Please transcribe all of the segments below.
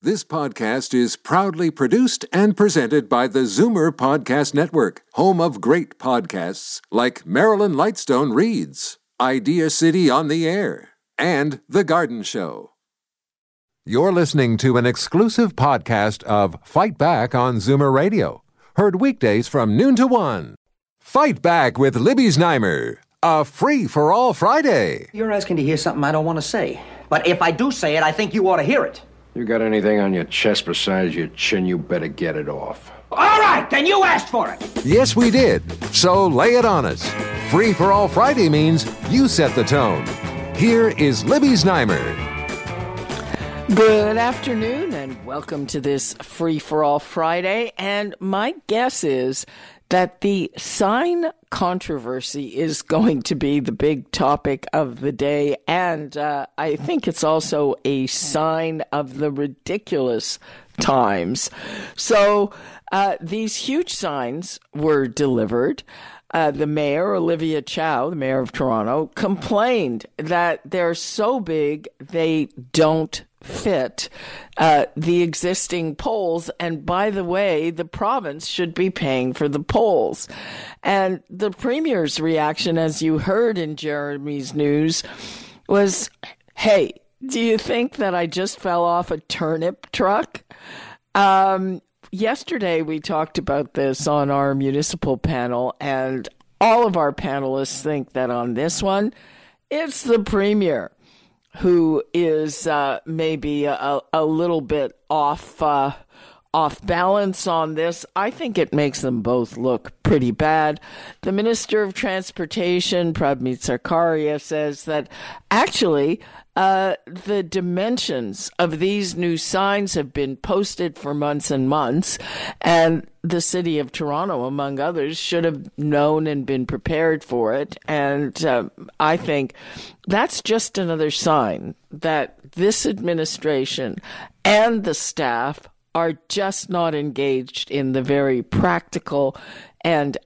This podcast is proudly produced and presented by the Zoomer Podcast Network, home of great podcasts like Marilyn Lightstone Reads, Idea City on the Air, and The Garden Show. You're listening to an exclusive podcast of Fight Back on Zoomer Radio, heard weekdays from noon to 1. Fight Back with Libby Znaimer, a free-for-all Friday. You're asking to hear something I don't want to say. But if I do say it, I think you ought to hear it. You got anything on your chest besides your chin, you better get it off. All right, then you asked for it. Yes, we did. So lay it on us. Free for All Friday means you set the tone. Here is Libby Znaimer. Good afternoon and welcome to this Free for All Friday. And my guess is that the sign controversy is going to be the big topic of the day. And I think it's also a sign of the ridiculous times. So these huge signs were delivered. The mayor, Olivia Chow, the mayor of Toronto, complained that they're so big they don't fit the existing poles. And by the way, the province should be paying for the poles. And the premier's reaction, as you heard in Jeremy's news, was, hey, do you think that I just fell off a turnip truck? Yesterday, we talked about this on our municipal panel, and all of our panelists think that on this one, it's the premier who is maybe a little bit off balance on this. I think it makes them both look pretty bad. The Minister of Transportation, Prabmeet Sarkaria, says that actually the dimensions of these new signs have been posted for months and months, and the City of Toronto, among others, should have known and been prepared for it. And I think that's just another sign that this administration and the staff are just not engaged in the very practical and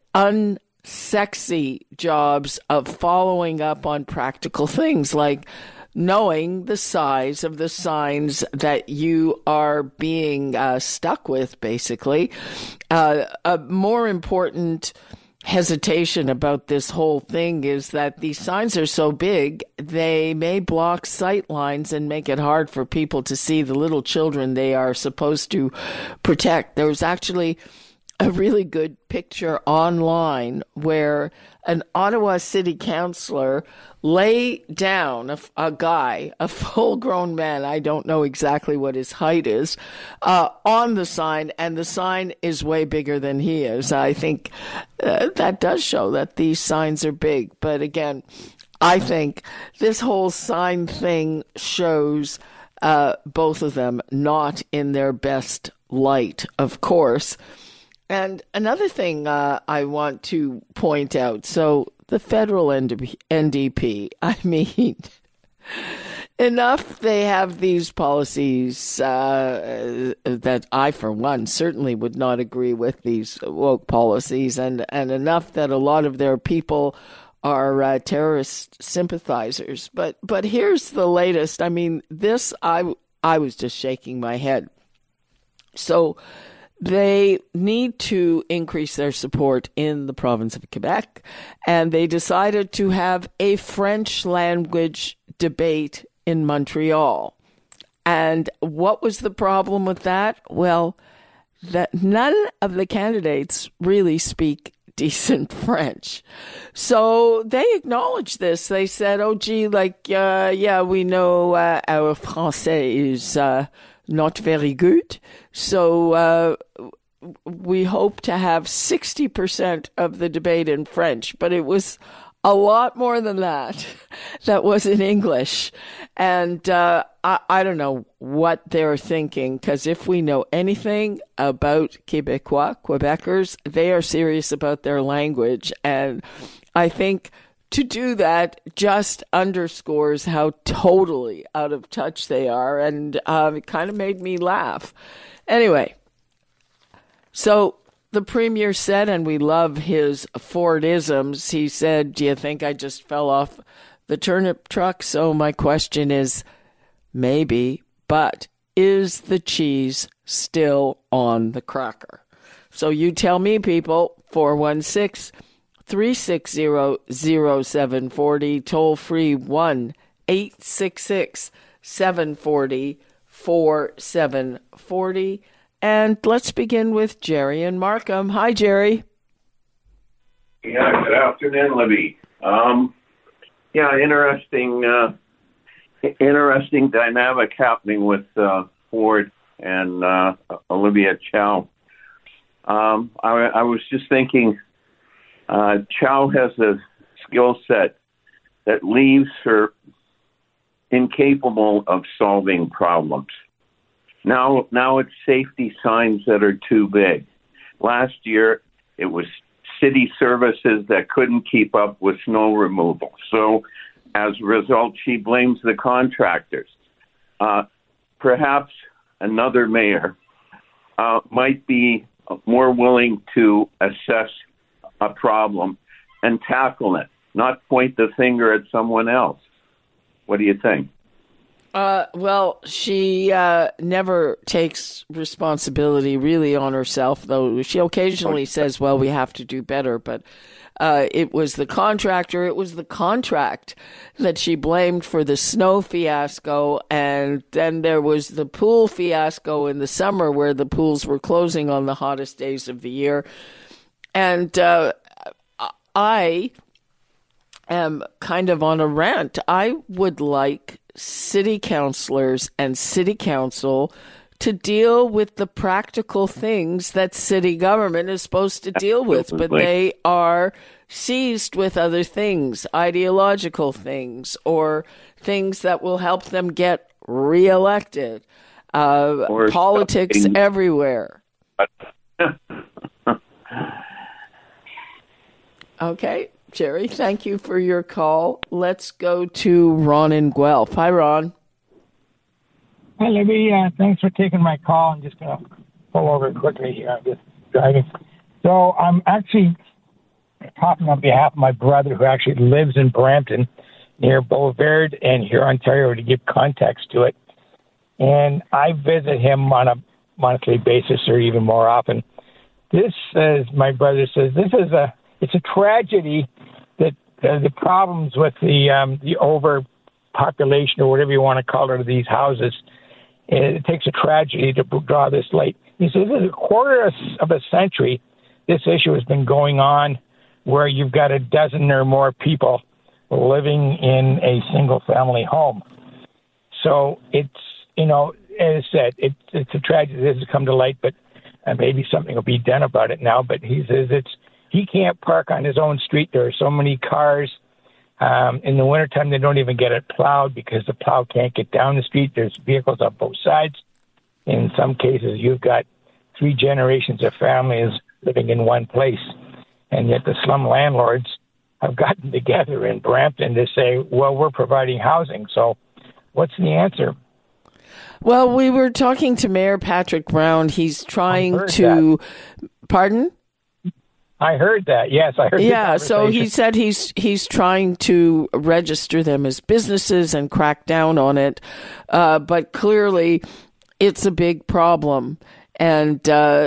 unsexy jobs of following up on practical things like knowing the size of the signs that you are being stuck with, basically. A more important hesitation about this whole thing is that these signs are so big, they may block sight lines and make it hard for people to see the little children they are supposed to protect. There was actually a really good picture online where an Ottawa city councillor lay down a guy, a full-grown man, I don't know exactly what his height is, on the sign, and the sign is way bigger than he is. I think that does show that these signs are big. But again, I think this whole sign thing shows both of them not in their best light, of course. And another thing I want to point out, so the federal NDP, I mean, enough they have these policies that I, for one, certainly would not agree with, these woke policies, and enough that a lot of their people are terrorist sympathizers. But here's the latest. I mean, this, I was just shaking my head. So they need to increase their support in the province of Quebec, and they decided to have a French language debate in Montreal. And what was the problem with that? Well, that none of the candidates really speak decent French. So they acknowledged this. They said, oh, gee, yeah, we know our Français is not very good. So we hope to have 60% of the debate in French, but it was a lot more than that. That was in English. And I don't know what they're thinking, because if we know anything about Quebecers, they are serious about their language. And I think to do that just underscores how totally out of touch they are. And it kind of made me laugh. Anyway, so the premier said, and we love his Fordisms, he said, do you think I just fell off the turnip truck? So my question is, maybe, but is the cheese still on the cracker? So you tell me, people. 416-360-0740, toll free 1-866-740-4740. And let's begin with Jerry and Markham. Hi, Jerry. Yeah, good afternoon, Libby. Interesting dynamic happening with Ford and Olivia Chow. I was just thinking, Chow has a skill set that leaves her incapable of solving problems. Now it's safety signs that are too big. Last year, it was city services that couldn't keep up with snow removal. So as a result, she blames the contractors. Perhaps another mayor might be more willing to assess a problem and tackle it, not point the finger at someone else. What do you think? Well, she never takes responsibility really on herself, though she occasionally says, well, we have to do better. But it was the contractor, it was the contract that she blamed for the snow fiasco. And then there was the pool fiasco in the summer where the pools were closing on the hottest days of the year. And I am kind of on a rant. I would like city councilors and city council to deal with the practical things that city government is supposed to deal with, but they are seized with other things, ideological things, or things that will help them get reelected. Politics everywhere. Okay. Jerry, thank you for your call. Let's go to Ron in Guelph. Hi, Ron. Hi, Libby. Thanks for taking my call. I'm just going to pull over quickly here. I'm just driving. So I'm actually talking on behalf of my brother who actually lives in Brampton near Boulevard and here, Ontario, to give context to it. And I visit him on a monthly basis or even more often. This, as my brother says, it's a tragedy that the problems with the overpopulation or whatever you want to call it of these houses, it takes a tragedy to draw this light. He says this is a quarter of a century this issue has been going on where you've got a dozen or more people living in a single-family home. So it's, as I said, it's a tragedy this has come to light, but maybe something will be done about it now. But he says he can't park on his own street. There are so many cars. In the wintertime, they don't even get it plowed because the plow can't get down the street. There's vehicles on both sides. In some cases, you've got 3 generations of families living in one place. And yet the slum landlords have gotten together in Brampton to say, well, we're providing housing. So what's the answer? Well, we were talking to Mayor Patrick Brown. He's trying to... Pardon? I heard that. Yes, I heard. Yeah, so he said he's trying to register them as businesses and crack down on it, but clearly it's a big problem. And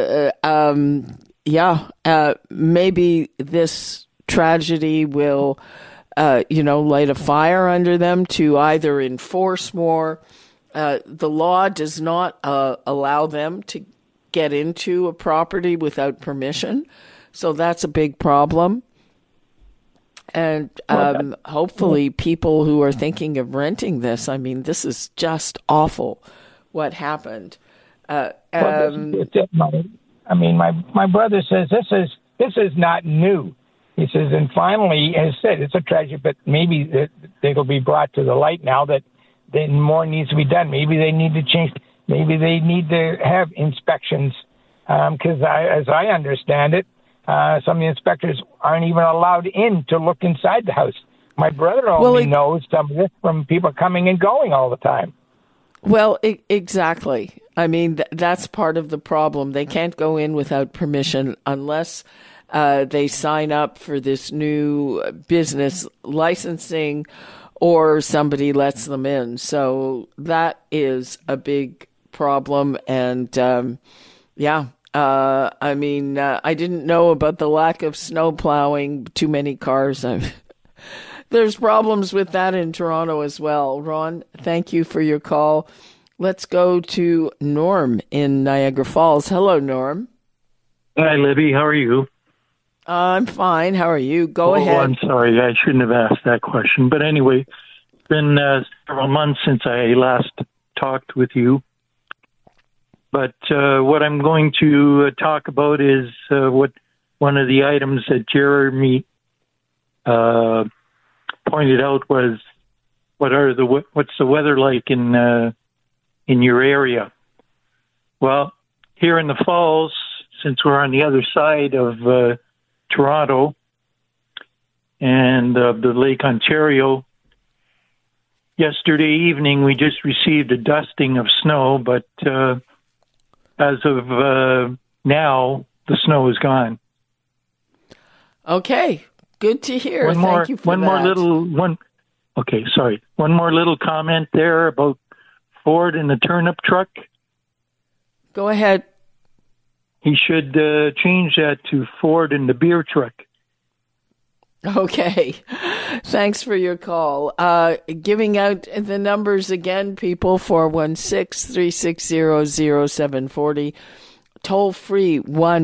maybe this tragedy will, light a fire under them to either enforce more. The law does not allow them to get into a property without permission. So that's a big problem. And hopefully people who are thinking of renting this, I mean, this is just awful what happened. My brother says this is not new. He says, and finally, as I said, it's a tragedy, but maybe it'll be brought to the light now that then more needs to be done. Maybe they need to change. Maybe they need to have inspections because as I understand it, some of the inspectors aren't even allowed in to look inside the house. My brother only knows some of this from people coming and going all the time. Well, exactly. I mean, that's part of the problem. They can't go in without permission unless they sign up for this new business licensing or somebody lets them in. So that is a big problem. And I didn't know about the lack of snow plowing, too many cars. There's problems with that in Toronto as well. Ron, thank you for your call. Let's go to Norm in Niagara Falls. Hello, Norm. Hi, Libby. How are you? I'm fine. How are you? Go ahead. I'm sorry. I shouldn't have asked that question. But anyway, it's been several months since I last talked with you. But what I'm going to talk about is what one of the items that Jeremy pointed out was what's the weather like in your area? Well, here in the Falls, since we're on the other side of Toronto and the Lake Ontario, yesterday evening we just received a dusting of snow, but as of now, the snow is gone. Okay, good to hear. Thank you for that. One more little comment there about Ford and the turnip truck. Go ahead. He should change that to Ford and the beer truck. Okay. Thanks for your call. Giving out the numbers again, people, 416-360-0740. Toll free,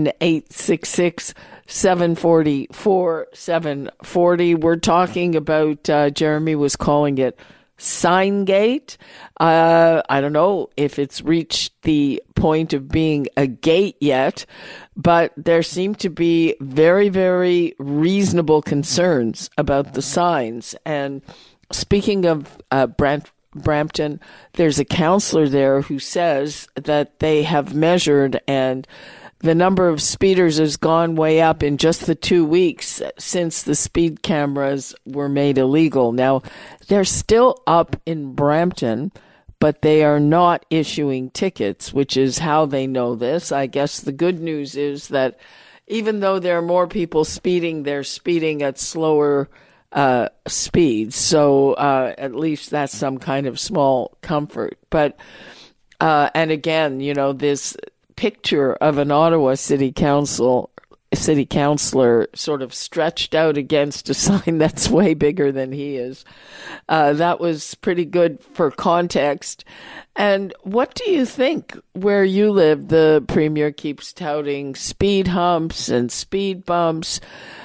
1-866-740-4740. We're talking about, Jeremy was calling it Signgate. I don't know if it's reached the point of being a gate yet, but there seem to be very, very reasonable concerns about the signs. And speaking of Brampton, there's a counselor there who says that they have measured and the number of speeders has gone way up in just the 2 weeks since the speed cameras were made illegal. Now, they're still up in Brampton, but they are not issuing tickets, which is how they know this. I guess the good news is that even though there are more people speeding, they're speeding at slower speeds. So at least that's some kind of small comfort. But, and again, this picture of an Ottawa city councilor sort of stretched out against a sign that's way bigger than he is. That was pretty good for context. And what do you think where you live? The Premier keeps touting speed humps and speed bumps.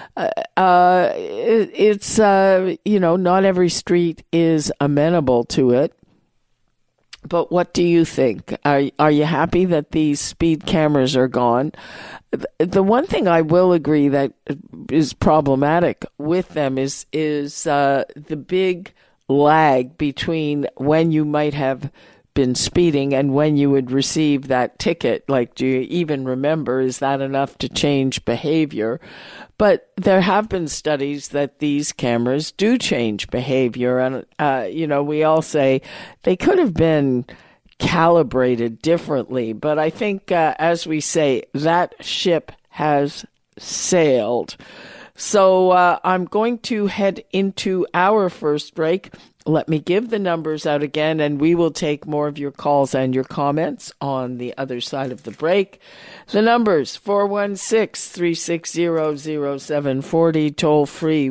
It's not every street is amenable to it. But what do you think? Are you happy that these speed cameras are gone? The one thing I will agree that is problematic with them is the big lag between when you might have been speeding and when you would receive that ticket. Like, do you even remember? Is that enough to change behavior? But there have been studies that these cameras do change behavior. And, we all say they could have been calibrated differently. But I think, as we say, that ship has sailed. So I'm going to head into our first break. Let me give the numbers out again, and we will take more of your calls and your comments on the other side of the break. The numbers, 416-360-0740, toll free,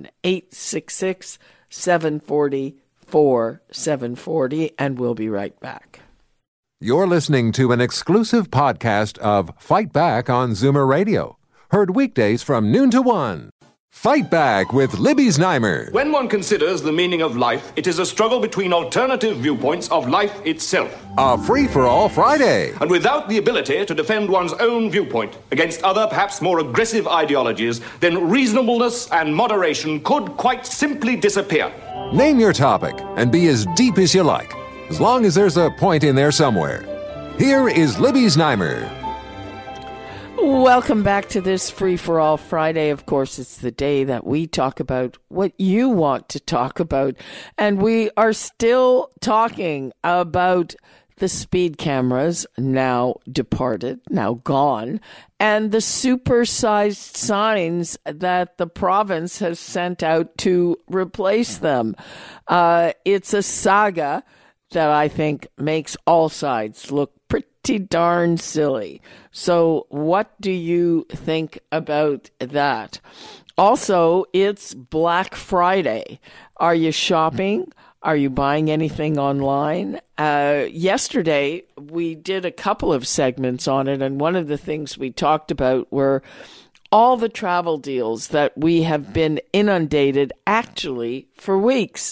1-866-740-4740, and we'll be right back. You're listening to an exclusive podcast of Fight Back on Zoomer Radio. Heard weekdays from noon to 1. Fight Back with Libby Znaimer. When one considers the meaning of life, it is a struggle between alternative viewpoints of life itself. A free-for-all Friday. And without the ability to defend one's own viewpoint against other, perhaps more aggressive ideologies, then reasonableness and moderation could quite simply disappear. Name your topic and be as deep as you like, as long as there's a point in there somewhere. Here is Libby Znaimer. Welcome back to this Free-for-All Friday. Of course, it's the day that we talk about what you want to talk about. And we are still talking about the speed cameras, now departed, now gone, and the supersized signs that the province has sent out to replace them. It's a saga. that I think makes all sides look pretty darn silly. So what do you think about that? Also, it's Black Friday. Are you shopping? Are you buying anything online? Yesterday, we did a couple of segments on it, and one of the things we talked about were all the travel deals that we have been inundated actually for weeks.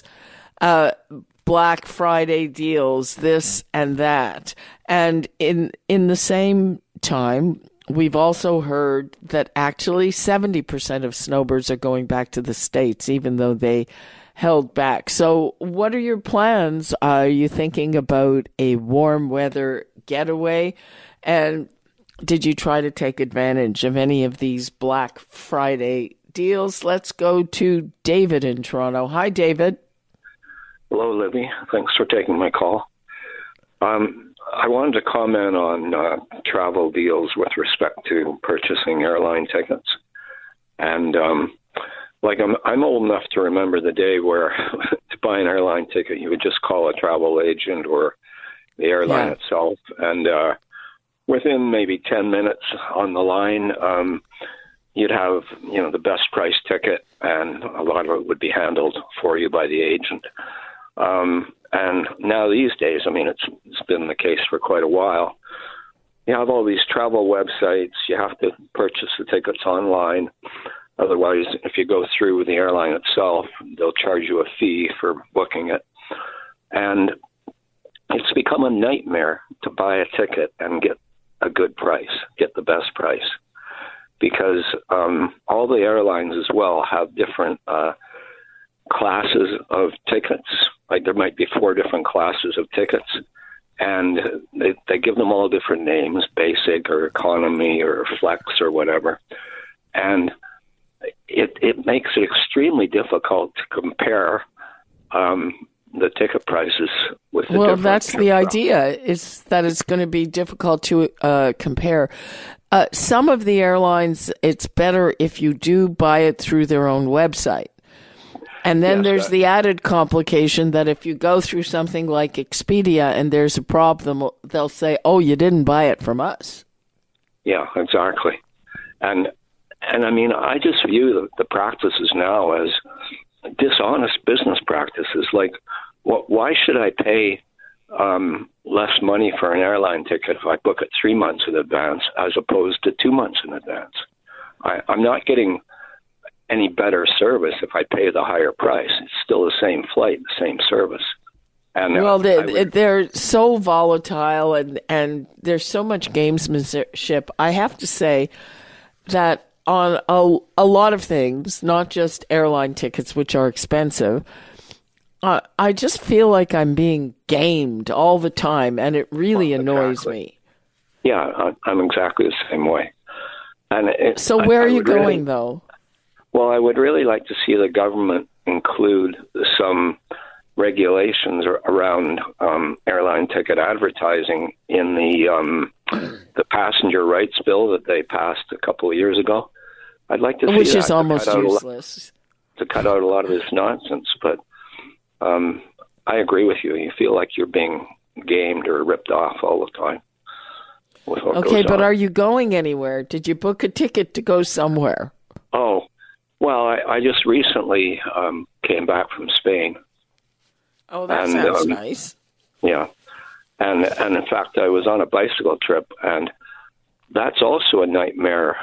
Black Friday deals, this and that. And in the same time, we've also heard that actually 70% of snowbirds are going back to the States, even though they held back. So what are your plans? Are you thinking about a warm weather getaway? And did you try to take advantage of any of these Black Friday deals? Let's go to David in Toronto. Hi, David. Hello, Libby. Thanks for taking my call. I wanted to comment on travel deals with respect to purchasing airline tickets. And I'm old enough to remember the day where to buy an airline ticket, you would just call a travel agent or the airline itself. And within maybe 10 minutes on the line, you'd have, the best price ticket, and a lot of it would be handled for you by the agent. And now these days, it's been the case for quite a while. You have all these travel websites. You have to purchase the tickets online. Otherwise, if you go through with the airline itself, they'll charge you a fee for booking it. And it's become a nightmare to buy a ticket and get a good price, get the best price. Because all the airlines as well have different classes of tickets. Like there might be 4 different classes of tickets, and they give them all different names, basic or economy or flex or whatever. And it makes it extremely difficult to compare the ticket prices with the Well, that's the idea, is that it's going to be difficult to compare. Some of the airlines, it's better if you do buy it through their own website. And then there's the added complication that if you go through something like Expedia and there's a problem, they'll say, oh, you didn't buy it from us. Yeah, exactly. And I just view the practices now as dishonest business practices. Like, why should I pay less money for an airline ticket if I book it 3 months in advance as opposed to 2 months in advance? I'm not getting any better service if I pay the higher price. It's still the same flight, the same service. And well, they're so volatile and there's so much gamesmanship. I have to say that on a lot of things, not just airline tickets, which are expensive, I just feel like I'm being gamed all the time, and it really annoys me. Yeah, I'm exactly the same way. And so where are you going, though? Well, I would really like to see the government include some regulations around airline ticket advertising in the passenger rights bill that they passed a couple of years ago. I'd like to see which that is almost useless to cut out a lot of this nonsense. But I agree with you. You feel like you're being gamed or ripped off all the time. Okay, but are you going anywhere? Did you book a ticket to go somewhere? Oh, well, I just recently came back from Spain. Oh, that sounds nice. Yeah. And in fact, I was on a bicycle trip, and that's also a nightmare.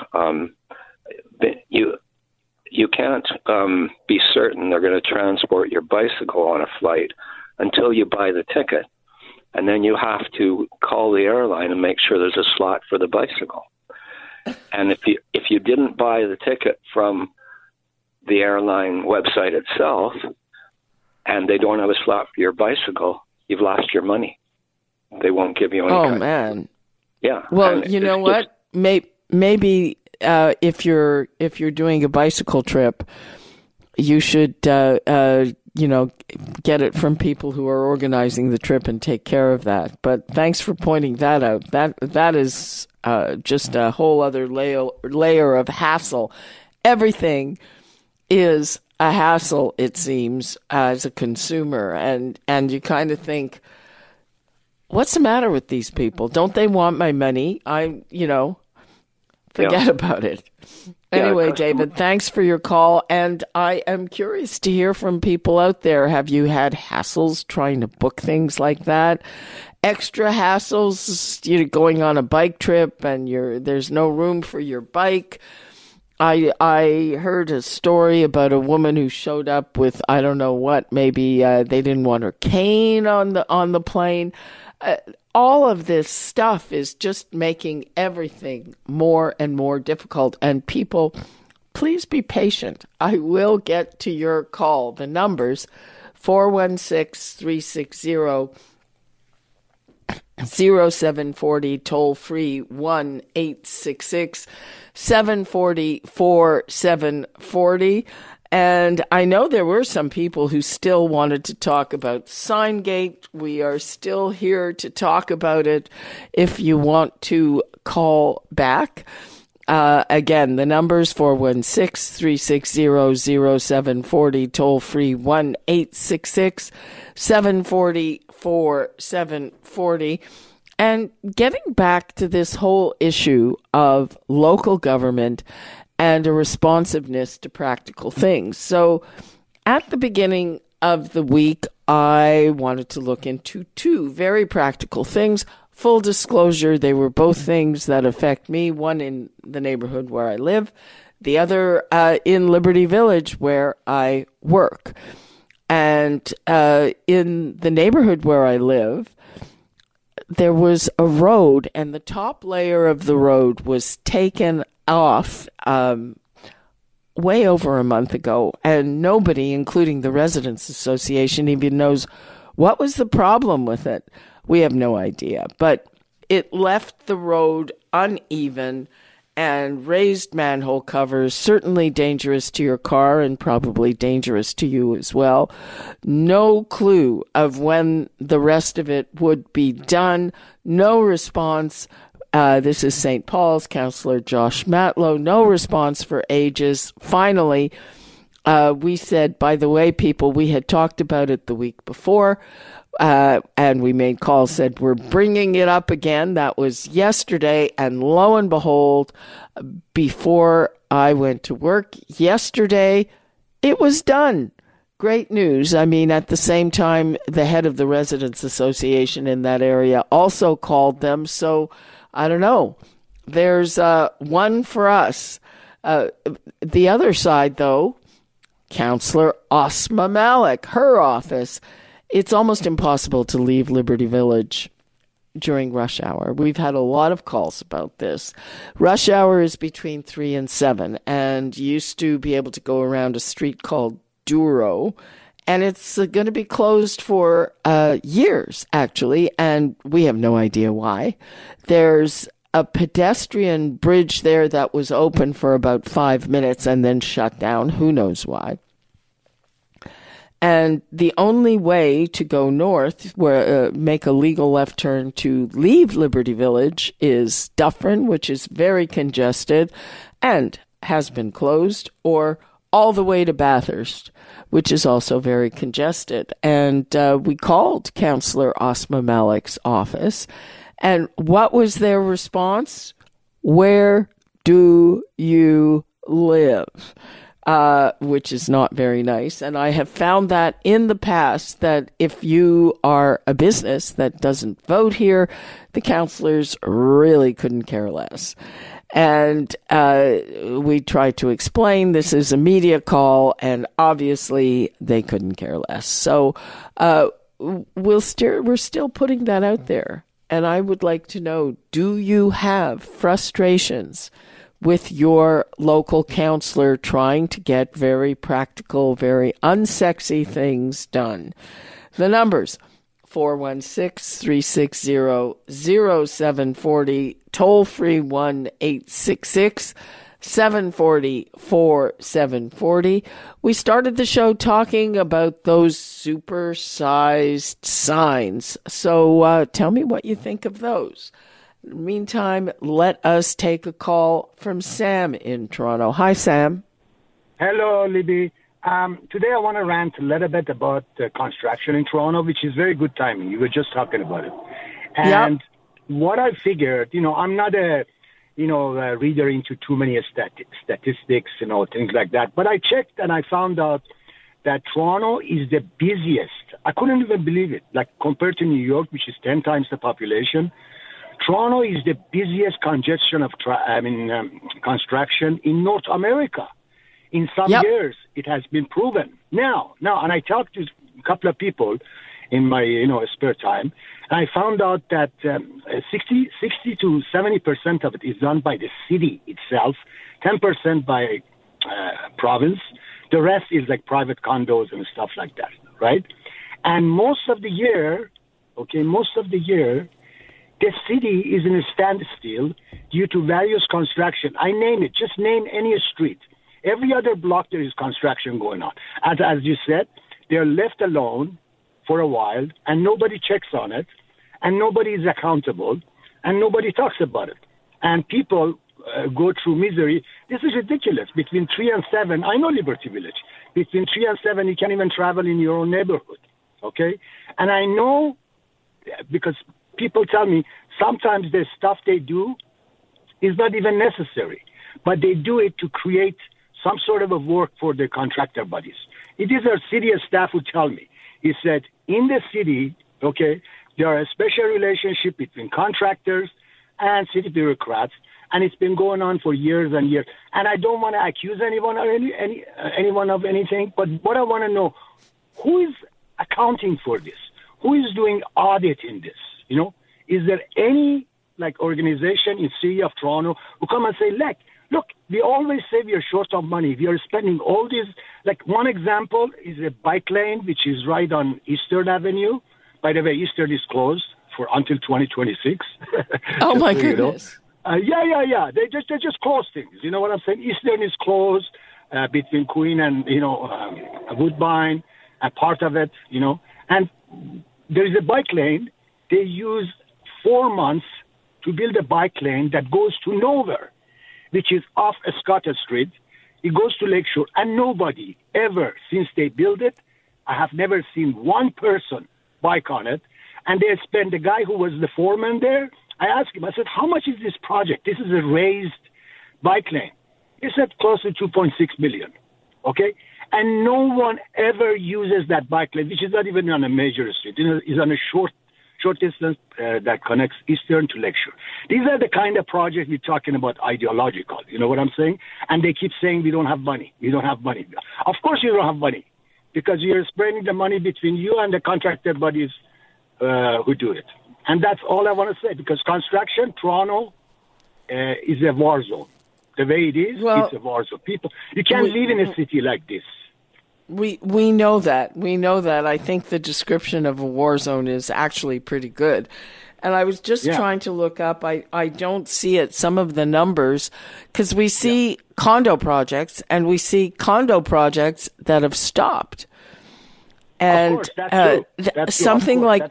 You can't be certain they're going to transport your bicycle on a flight until you buy the ticket. And then you have to call the airline and make sure there's a slot for the bicycle. And if you didn't buy the ticket from the airline website itself, and they don't have a slot for your bicycle, you've lost your money. They won't give you any. Oh, man. Yeah. Well, you know what? Maybe if you're doing a bicycle trip, you should get it from people who are organizing the trip and take care of that. But thanks for pointing that out. That is just a whole other layer of hassle. Everything is a hassle, it seems, as a consumer, and you kind of think, what's the matter with these people? Don't they want my money? Forget about it. Anyway, David, thanks for your call. And I am curious to hear from people out there. Have you had hassles trying to book things like that? Extra hassles, going on a bike trip and there's no room for your bike. I heard a story about a woman who showed up with, I don't know what, maybe they didn't want her cane on the plane. All of this stuff is just making everything more and more difficult. And people, please be patient. I will get to your call. The numbers, 416-360-0740, toll free 1-866-740-4740. And I know there were some people who still wanted to talk about Signgate. We are still here to talk about it if you want to call back. Again, the number's 416-360-0740, toll free 1-866-740-4740. And getting back to this whole issue of local government and a responsiveness to practical things. So at the beginning of the week, I wanted to look into two very practical things. Full disclosure, they were both things that affect me, one in the neighborhood where I live, the other in Liberty Village where I work. And in the neighborhood where I live, there was a road, and the top layer of the road was taken off way over a month ago, and nobody, including the Residents Association, even knows what was the problem with it. We have no idea, but it left the road uneven and raised manhole covers, certainly dangerous to your car and probably dangerous to you as well. No clue of when the rest of it would be done. No response. This is St. Paul's, Councillor Josh Matlow. No response for ages. Finally, we said, by the way, people, we had talked about it the week before, and we made calls, said we're bringing it up again. That was yesterday, and lo and behold, before I went to work yesterday, it was done. Great news. I mean, at the same time, the head of the Residents Association in that area also called them, so I don't know. There's one for us. The other side, though, Councillor Asma Malik, her office. It's almost impossible to leave Liberty Village during rush hour. We've had a lot of calls about this. Rush hour is between 3 and 7, and you used to be able to go around a street called Douro, and it's going to be closed for years, actually, and we have no idea why. There's a pedestrian bridge there that was open for about 5 minutes and then shut down. Who knows why? And the only way to go north, make a legal left turn to leave Liberty Village, is Dufferin, which is very congested and has been closed, or all the way to Bathurst, which is also very congested. And we called Councillor Asma Malik's office, and what was their response? Where do you live? Which is not very nice. And I have found that in the past that if you are a business that doesn't vote here, the councillors really couldn't care less. And we tried to explain this is a media call, and obviously they couldn't care less. So we're still putting that out there. And I would like to know, do you have frustrations with your local councillor trying to get very practical, very unsexy things done? The numbers, 416-360-0740, toll free 1-866-740-4740. We started the show talking about those super-sized signs. So tell me what you think of those. In the meantime, let us take a call from Sam in Toronto. Hi, Sam. Hello, Libby. Today I want to rant a little bit about construction in Toronto, which is very good timing. You were just talking about it. And what I figured, I'm not a reader into too many statistics, things like that. But I checked and I found out that Toronto is the busiest. I couldn't even believe it. Like compared to New York, which is 10 times the population, Toronto is the busiest congestion of construction in North America. In some years, it has been proven. Now, and I talked to a couple of people in my spare time, and I found out that 60 to 70% of it is done by the city itself, 10% by province. The rest is like private condos and stuff like that, right? And most of the year, the city is in a standstill due to various construction. I name it. Just name any street. Every other block there is construction going on. As you said, they're left alone for a while, and nobody checks on it, and nobody is accountable, and nobody talks about it. And people go through misery. This is ridiculous. Between 3 and 7, I know Liberty Village. Between 3 and 7, you can't even travel in your own neighborhood, okay? And I know, because people tell me sometimes the stuff they do is not even necessary, but they do it to create some sort of a work for their contractor buddies. It is our city staff who tell me. He said, in the city, okay, there are a special relationship between contractors and city bureaucrats, and it's been going on for years and years. And I don't want to accuse anyone or anyone of anything, but what I want to know, who is accounting for this? Who is doing audit in this? Is there any organization in city of Toronto who come and say, look, we always say we are short of money. We are spending all this. One example is a bike lane, which is right on Eastern Avenue. By the way, Eastern is closed until 2026. Oh my goodness. Yeah. They just close things. You know what I'm saying? Eastern is closed between Queen and, Woodbine, and part of it, And there is a bike lane. They use 4 months to build a bike lane that goes to nowhere, which is off Scottish Street. It goes to Lakeshore, and nobody ever, since they built it, I have never seen one person bike on it. And the guy who was the foreman there, I asked him, I said, how much is this project? This is a raised bike lane. He said close to $2.6 million, okay? And no one ever uses that bike lane, which is not even on a major street. It's on a short distance that connects Eastern to Lakeshore. These are the kind of projects we're talking about, ideological. You know what I'm saying? And they keep saying we don't have money. We don't have money. Of course you don't have money, because you're spreading the money between you and the contractor buddies who do it. And that's all I want to say, because construction, Toronto, is a war zone. The way it is, it's a war zone. You can't live in a city like this. We know that. We know that. I think the description of a war zone is actually pretty good. And I was just trying to look up. I don't see it, some of the numbers, because we see condo projects, and we see condo projects that have stopped. And of course, that's something like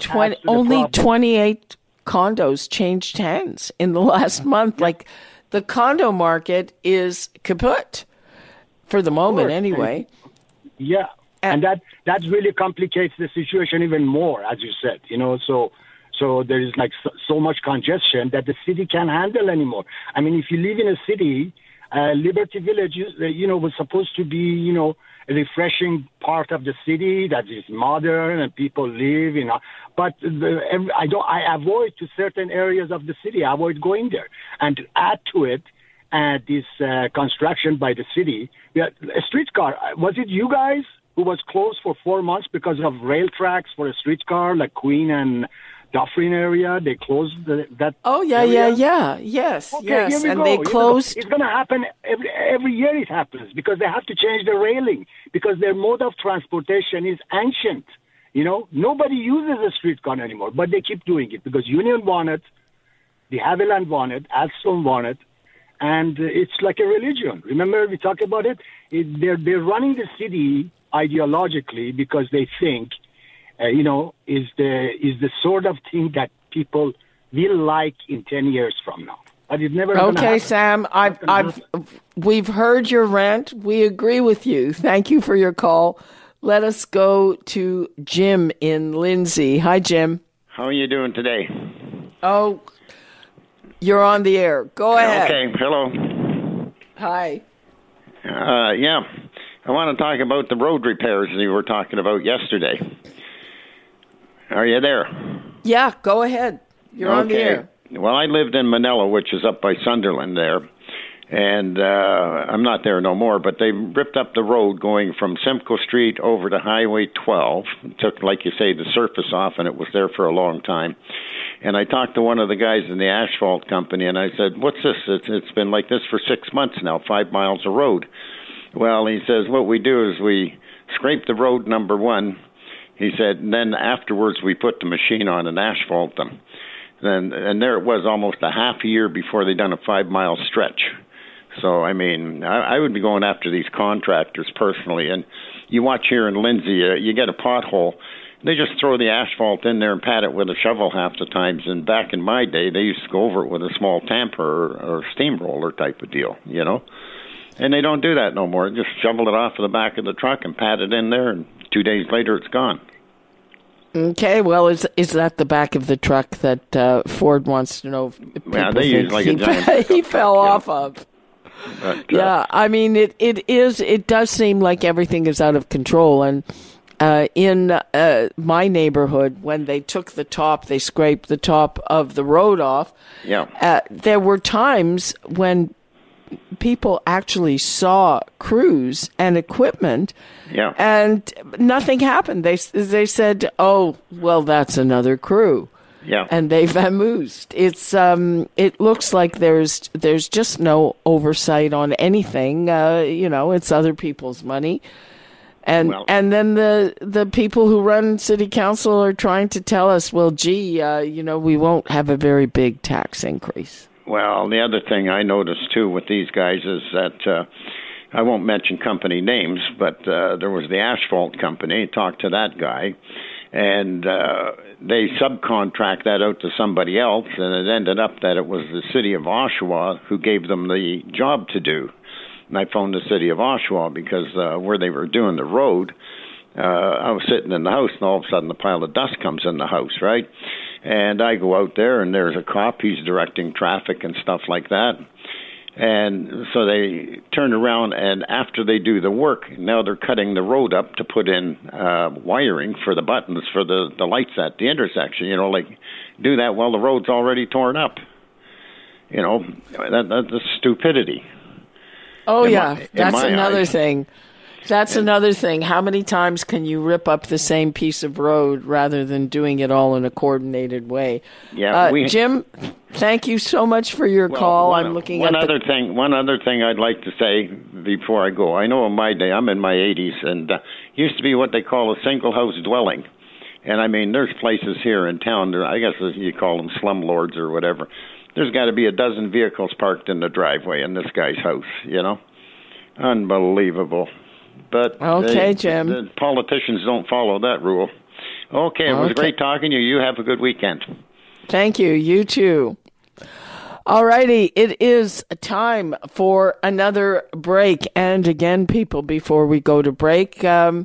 28 condos changed hands in the last month. Like, the condo market is kaput for the moment, anyway. Yeah, and that really complicates the situation even more, as you said. So there is so much congestion that the city can't handle anymore. I mean, if you live in a city, Liberty Village, was supposed to be, a refreshing part of the city that is modern and people live, But I avoid to certain areas of the city. I avoid going there. And to add to it, this construction by the city, a streetcar. Was it you guys who was closed for 4 months because of rail tracks for a streetcar, like Queen and Dufferin area? They closed that. Oh yeah, area? Yes. And they closed. It's going to happen every year. It happens because they have to change the railing, because their mode of transportation is ancient. Nobody uses a streetcar anymore, but they keep doing it because Union want it, the Haviland want it, Alstom want it. And it's like a religion. Remember, we talked about it? They're running the city ideologically because they think, is the sort of thing that people will like in 10 years from now. But it's never going to happen. Sam, we've heard your rant. We agree with you. Thank you for your call. Let us go to Jim in Lindsay. Hi, Jim. How are you doing today? Oh, you're on the air. Go ahead. Okay, hello. Hi. Yeah, I want to talk about the road repairs you were talking about yesterday. Are you there? Yeah, go ahead. You're on the air. Well, I lived in Manila, which is up by Sunderland there, and I'm not there no more, but they ripped up the road going from Simcoe Street over to Highway 12. It took, like you say, the surface off, and it was there for a long time. And I talked to one of the guys in the asphalt company, and I said, what's this? It's been like this for 6 months now, 5 miles of road. Well, he says, what we do is we scrape the road, number one. He said, and then afterwards we put the machine on and asphalt them. And there it was almost a half a year before they done a 5 mile stretch. So, I mean, I would be going after these contractors personally. And you watch here in Lindsay, you get a pothole. They just throw the asphalt in there and pat it with a shovel half the times. And back in my day, they used to go over it with a small tamper or steamroller type of deal, you know. And they don't do that no more. Just shovel it off of the back of the truck and pat it in there, and 2 days later it's gone. Okay, well, is that the back of the truck that Ford wants to know if people they use like a giant he fell off of? But, yeah, I mean, it does seem like everything is out of control. And in my neighborhood, when they took the top, they scraped the top of the road off. Yeah. There were times when people actually saw crews and equipment, and nothing happened. They said, "Oh, well, that's another crew." Yeah, and they vamoosed. It's it looks like there's just no oversight on anything. It's other people's money, and then the people who run city council are trying to tell us, well, gee, we won't have a very big tax increase. Well, the other thing I noticed, too, with these guys is that I won't mention company names, but there was the asphalt company. Talked to that guy, and they subcontract that out to somebody else, and it ended up that it was the city of Oshawa who gave them the job to do. And I phoned the city of Oshawa because where they were doing the road, I was sitting in the house, and all of a sudden a pile of dust comes in the house, right? And I go out there, and there's a cop. He's directing traffic and stuff like that. And so they turn around, and after they do the work, now they're cutting the road up to put in wiring for the buttons for the lights at the intersection. Do that while the road's already torn up. That's stupidity. Oh, that's another thing. That's another thing. How many times can you rip up the same piece of road rather than doing it all in a coordinated way? Yeah, Jim, thank you so much for your call. I'm looking at One other thing I'd like to say before I go. I know in my day, I'm in my 80s, and used to be what they call a single house dwelling. And I mean, there's places here in town, I guess you call them slumlords or whatever. There's got to be a dozen vehicles parked in the driveway in this guy's house, Unbelievable. But okay, Jim. The politicians don't follow that rule. Okay, it was great talking to you. You have a good weekend. Thank you. You too. All righty. It is time for another break. And again, people, before we go to break, have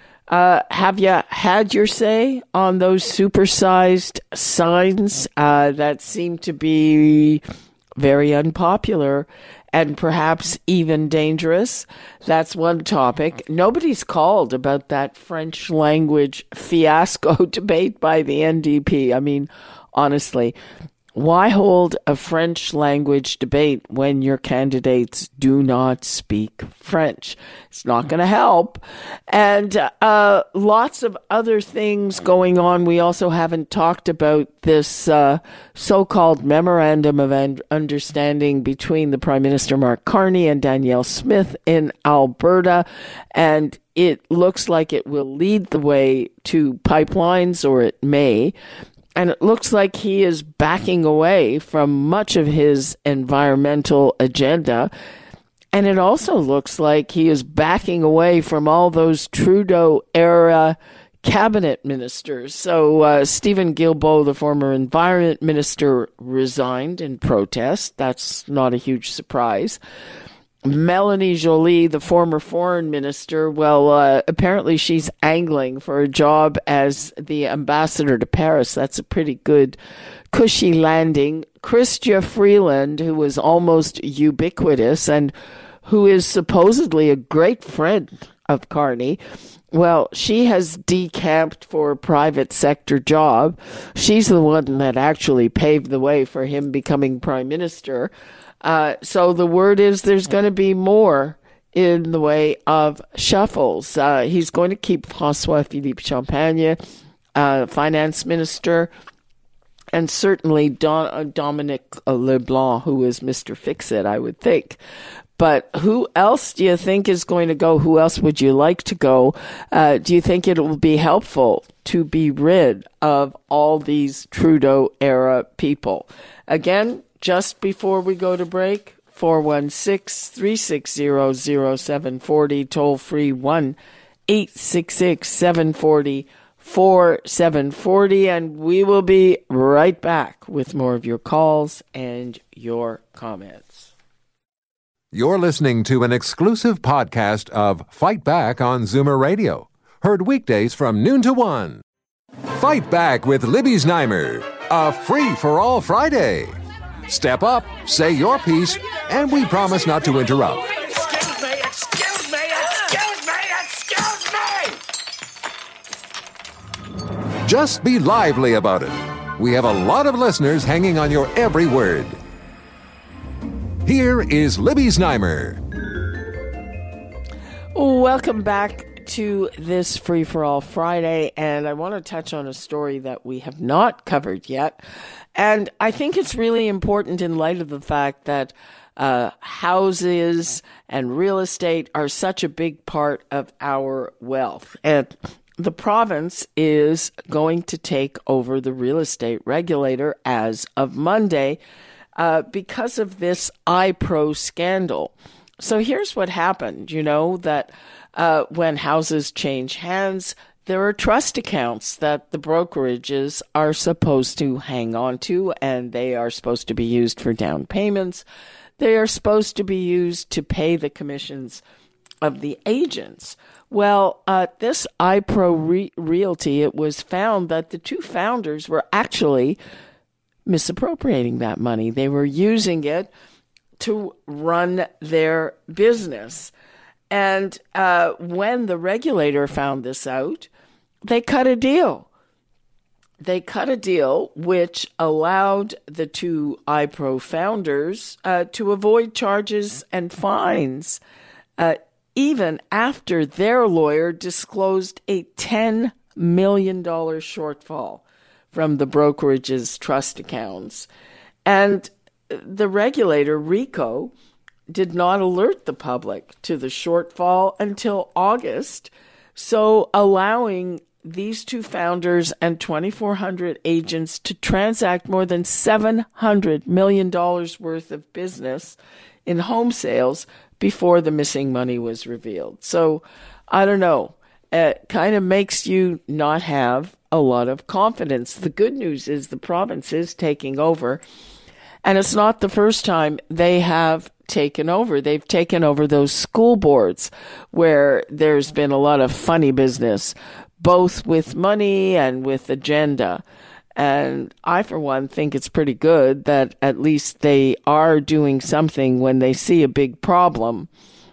you had your say on those supersized signs that seem to be very unpopular and perhaps even dangerous? That's one topic. Nobody's called about that French language fiasco debate by the NDP. I mean, honestly, why hold a French language debate when your candidates do not speak French? It's not going to help. And lots of other things going on. We also haven't talked about this so-called memorandum of understanding between the Prime Minister Mark Carney and Danielle Smith in Alberta. And it looks like it will lead the way to pipelines, or it may. And it looks like he is backing away from much of his environmental agenda. And it also looks like he is backing away from all those Trudeau-era cabinet ministers. So Stephen Guilbeault, the former environment minister, resigned in protest. That's not a huge surprise. Melanie Joly, the former foreign minister, well, apparently she's angling for a job as the ambassador to Paris. That's a pretty good, cushy landing. Chrystia Freeland, who was almost ubiquitous and who is supposedly a great friend of Carney, well, she has decamped for a private sector job. She's the one that actually paved the way for him becoming prime minister. So the word is there's going to be more in the way of shuffles. He's going to keep François-Philippe Champagne, finance minister, and certainly Dominic LeBlanc, who is Mr. Fix-It, I would think. But who else do you think is going to go? Who else would you like to go? Do you think it will be helpful to be rid of all these Trudeau-era people? Again, just before we go to break, 416-360-0740, toll-free 1-866-740-4740, and we will be right back with more of your calls and your comments. You're listening to an exclusive podcast of Fight Back on Zoomer Radio. Heard weekdays from noon to 1. Fight Back with Libby Znaimer, a free-for-all Friday. Step up, say your piece, and we promise not to interrupt. Excuse me! Just be lively about it. We have a lot of listeners hanging on your every word. Here is Libby Znaimer. Welcome back to this Free-for-All Friday, and I want to touch on a story that we have not covered yet. And I think it's really important in light of the fact that houses and real estate are such a big part of our wealth. And the province is going to take over the real estate regulator as of Monday because of this iPro scandal. So here's what happened, that when houses change hands, there are trust accounts that the brokerages are supposed to hang on to, and they are supposed to be used for down payments. They are supposed to be used to pay the commissions of the agents. Well, this iPro Realty, it was found that the two founders were actually misappropriating that money. They were using it to run their business. And when the regulator found this out, they cut a deal. They cut a deal which allowed the two iPro founders to avoid charges and fines, even after their lawyer disclosed a $10 million shortfall from the brokerage's trust accounts. And the regulator, RICO, did not alert the public to the shortfall until August, so allowing these two founders and 2,400 agents to transact more than $700 million worth of business in home sales before the missing money was revealed. So, I don't know. It kind of makes you not have a lot of confidence. The good news is the province is taking over, and it's not the first time they have taken over. They've taken over those school boards where there's been a lot of funny business, both with money and with agenda. And I, for one, think it's pretty good that at least they are doing something when they see a big problem,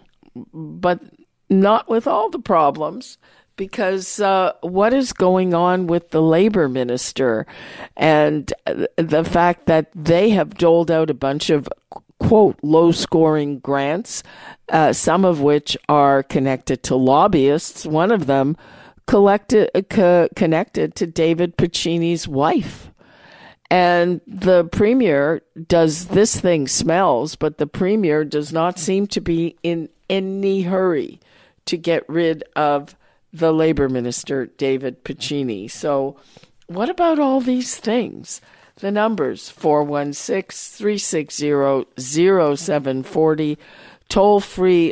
but not with all the problems, because what is going on with the labor minister and the fact that they have doled out a bunch of, quote, low-scoring grants, some of which are connected to lobbyists, one of them connected to David Piccini's wife. And the premier does this thing smells, but the premier does not seem to be in any hurry to get rid of the labor minister, David Piccini. So what about all these things? The numbers, 416-360-0740, toll-free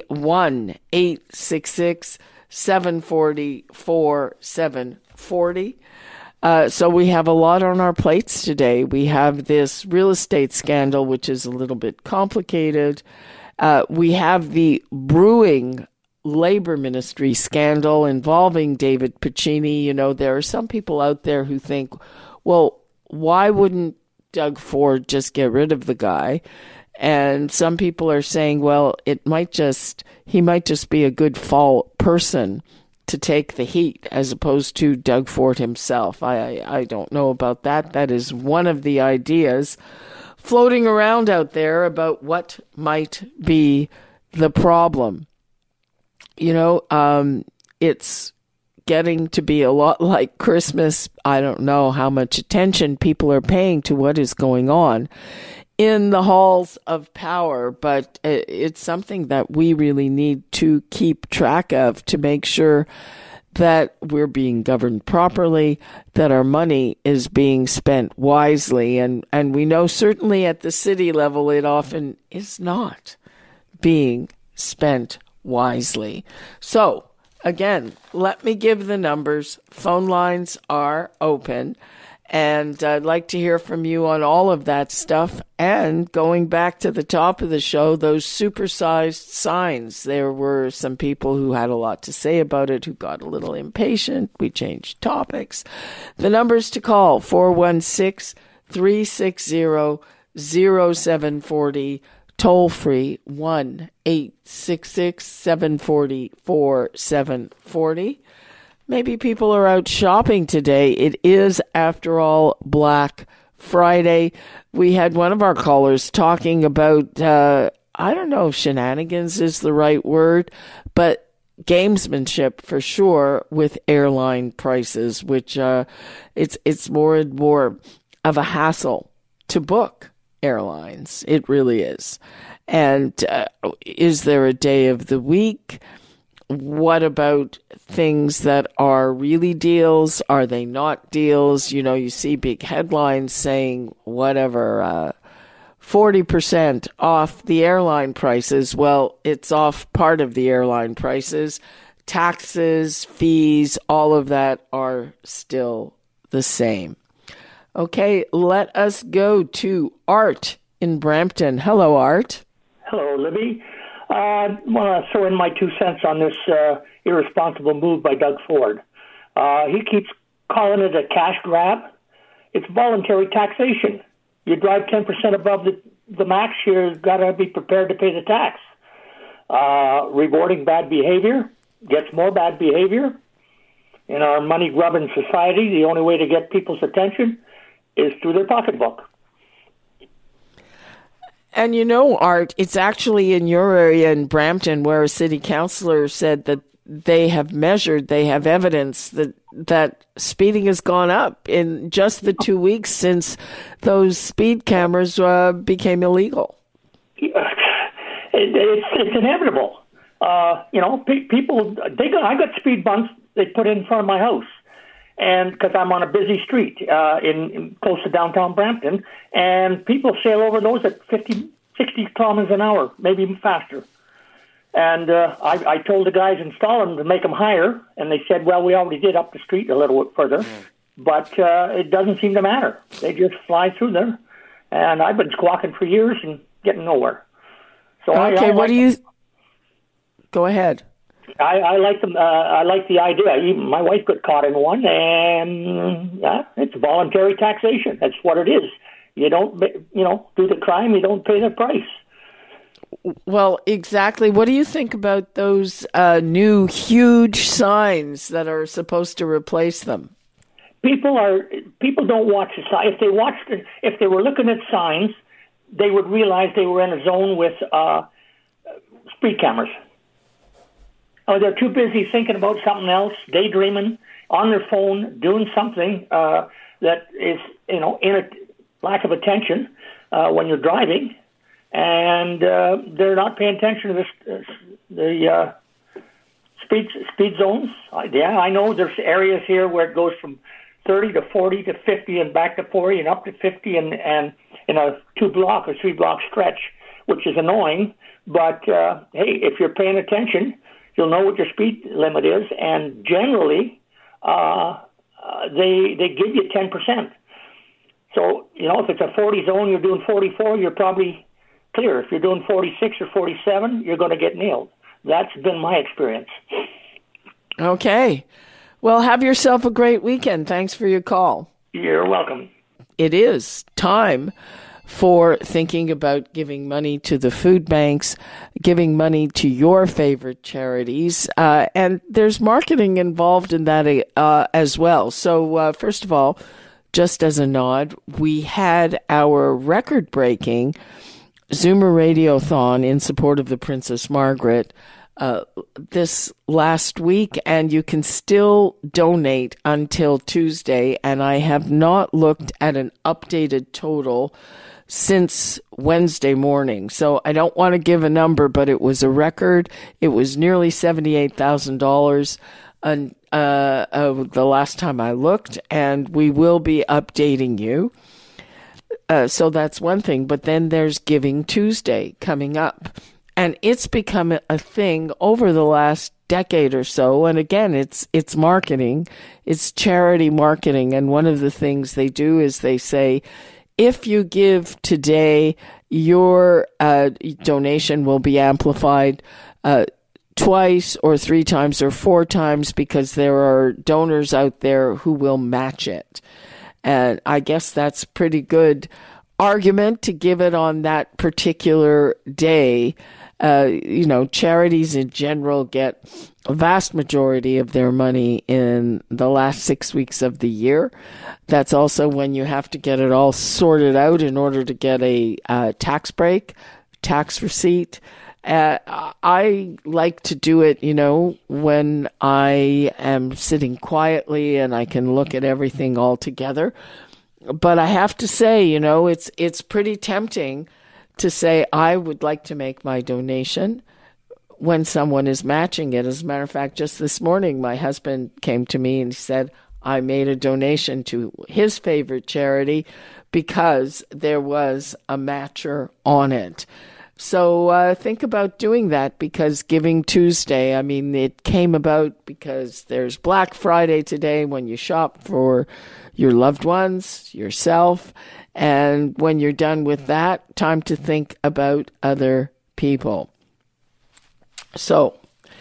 1-866-740-4740. So we have a lot on our plates today. We have this real estate scandal, which is a little bit complicated, We have the brewing labor ministry scandal involving David Piccini. You know, there are some people out there who think, well, why wouldn't Doug Ford just get rid of the guy? And some people are saying, well, he might just be a good person to take the heat as opposed to Doug Ford himself. I don't know about that. That is one of the ideas floating around out there about what might be the problem. You know, it's getting to be a lot like Christmas. I don't know how much attention people are paying to what is going on in the halls of power, but it's something that we really need to keep track of to make sure that we're being governed properly, that our money is being spent wisely. And we know certainly at the city level, it often is not being spent wisely. So, again, let me give the numbers. Phone lines are open. And I'd like to hear from you on all of that stuff. And going back to the top of the show, those supersized signs, there were some people who had a lot to say about it, who got a little impatient. We changed topics. The numbers to call, 416-360-0740, toll free, 1-866-740-4740. Maybe people are out shopping today. It is, after all, Black Friday. We had one of our callers talking about, I don't know if shenanigans is the right word, but gamesmanship for sure with airline prices, which it's more and more of a hassle to book airlines. It really is. And is there a day of the week? What about things that are really deals? Are they not deals? You know, you see big headlines saying whatever, 40% off the airline prices. Well, it's off part of the airline prices. Taxes, fees, all of that are still the same. Okay, let us go to Art in Brampton. Hello, Art. Hello, Libby. I want to throw in my 2 cents on this irresponsible move by Doug Ford. He keeps calling it a cash grab. It's voluntary taxation. You drive 10% above the max, you've got to be prepared to pay the tax. Rewarding bad behavior gets more bad behavior. In our money-grubbing society, the only way to get people's attention is through their pocketbook. And you know, Art, it's actually in your area in Brampton where a city councillor said that they have evidence that speeding has gone up in just the 2 weeks since those speed cameras became illegal. It's inevitable. You know, people, I got speed bumps they put in front of my house. And because I'm on a busy street in close to downtown Brampton, and people sail over those at 50, 60 kilometers an hour, maybe even faster. And I told the guys installing them to make them higher, and they said, well, we already did up the street a little bit further, but it doesn't seem to matter. They just fly through there, and I've been squawking for years and getting nowhere. So okay, what do you... Go ahead. I like them. I like the idea. Even my wife got caught in one, and it's voluntary taxation. That's what it is. You don't, do the crime. You don't pay the price. Well, exactly. What do you think about those new huge signs that are supposed to replace them? People don't watch the sign. If they were looking at signs, they would realize they were in a zone with speed cameras. Oh, they're too busy thinking about something else, daydreaming on their phone, doing something that is, in a lack of attention when you're driving, and they're not paying attention to the speed zones. I know there's areas here where it goes from 30 to 40 to 50 and back to 40 and up to 50 and in a 2-block or 3-block stretch, which is annoying. But hey, if you're paying attention, you'll know what your speed limit is, and generally, they give you 10%. So, if it's a 40 zone, you're doing 44, you're probably clear. If you're doing 46 or 47, you're going to get nailed. That's been my experience. Okay. Well, have yourself a great weekend. Thanks for your call. You're welcome. It is time for thinking about giving money to the food banks, giving money to your favorite charities, and there's marketing involved in that as well. So first of all, just as a nod, we had our record-breaking Zoomer Radiothon in support of the Princess Margaret this last week, and you can still donate until Tuesday, and I have not looked at an updated total since Wednesday morning. So I don't want to give a number, but it was a record. It was nearly $78,000 the last time I looked, and we will be updating you. So that's one thing. But then there's Giving Tuesday coming up. And it's become a thing over the last decade or so. And again, it's marketing. It's charity marketing. And one of the things they do is they say, if you give today, your donation will be amplified twice or three times or four times because there are donors out there who will match it. And I guess that's a pretty good argument to give it on that particular day. Charities in general get a vast majority of their money in the last 6 weeks of the year. That's also when you have to get it all sorted out in order to get a tax break, tax receipt. I like to do it, when I am sitting quietly and I can look at everything all together. But I have to say, it's pretty tempting to say, I would like to make my donation when someone is matching it. As a matter of fact, just this morning, my husband came to me and said, I made a donation to his favorite charity because there was a matcher on it. So think about doing that, because Giving Tuesday, it came about because there's Black Friday today when you shop for your loved ones, yourself, and when you're done with that, time to think about other people. So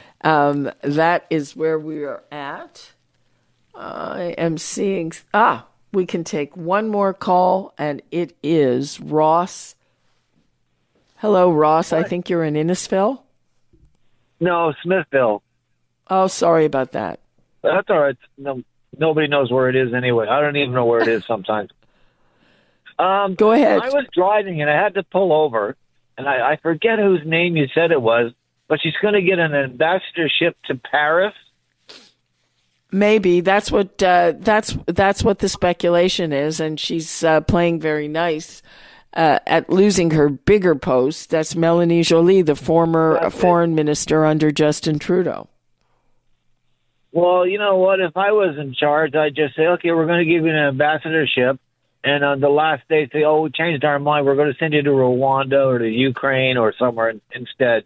that is where we are at. I am seeing... we can take one more call, and it is Ross. Hello, Ross. I think you're in Innisfil. No, Smithville. Oh, sorry about that. That's all right. No, nobody knows where it is anyway. I don't even know where it is sometimes. Go ahead. I was driving and I had to pull over, and I forget whose name you said it was, but she's going to get an ambassadorship to Paris. Maybe that's what the speculation is, and she's playing very nice at losing her bigger post. That's Melanie Joly, the former foreign minister under Justin Trudeau. Well, you know what? If I was in charge, I'd just say, okay, we're going to give you an ambassadorship. And on the last day, say, we changed our mind. We're going to send you to Rwanda or to Ukraine or somewhere instead.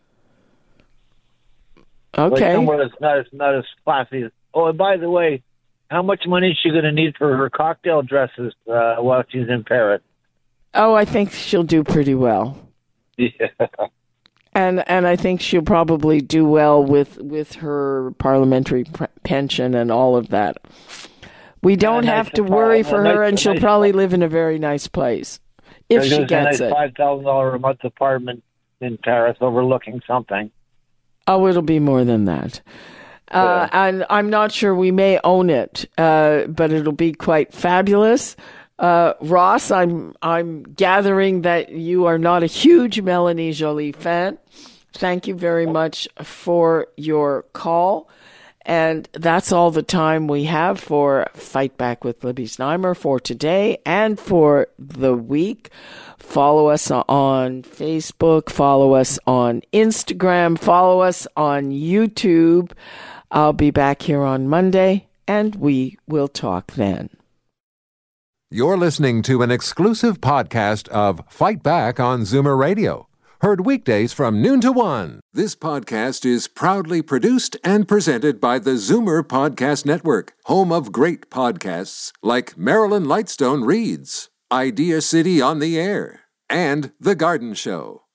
Okay. Like somewhere that's not as classy. Oh, and by the way, how much money is she going to need for her cocktail dresses while she's in Paris? Oh, I think she'll do pretty well. Yeah. And I think she'll probably do well with her parliamentary pension and all of that. We don't have to worry for her, and she'll probably live in a very nice place if she gets it. $5,000 a month apartment in Paris overlooking something. Oh, it'll be more than that. And I'm not sure we may own it, but it'll be quite fabulous. Ross, I'm gathering that you are not a huge Melanie Joly fan. Thank you very much for your call. And that's all the time we have for Fight Back with Libby Znaimer for today and for the week. Follow us on Facebook. Follow us on Instagram. Follow us on YouTube. I'll be back here on Monday, and we will talk then. You're listening to an exclusive podcast of Fight Back on Zoomer Radio. Heard weekdays from noon to 1. This podcast is proudly produced and presented by the Zoomer Podcast Network, home of great podcasts like Marilyn Lightstone Reads, Idea City on the Air, and The Garden Show.